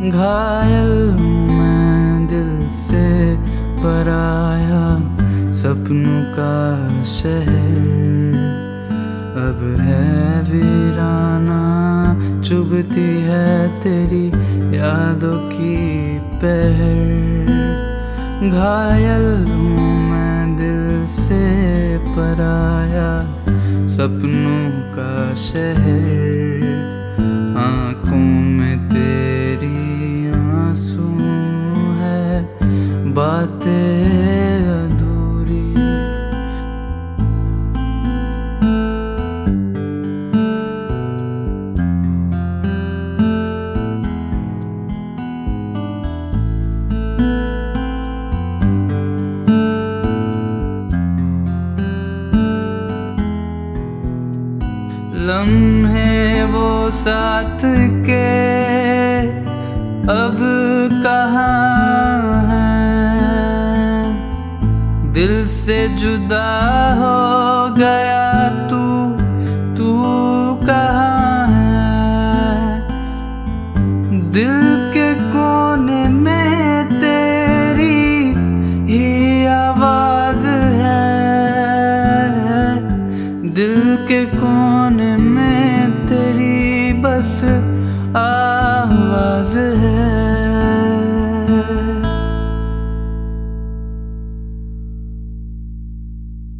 घायल मैं दिल से पराया, सपनों का शहर अब है वीराना। चुभती है तेरी यादों की पहर। घायल मैं दिल से पराया, सपनों का शहर। आँखों में तेरी आंसू है, बातें अधूरी। लम्हे वो साथ के अब कहाँ हैं, दिल से जुदा हो गया तू कहाँ है। दिल के कोने में तेरी ही आवाज है, दिल के कोने में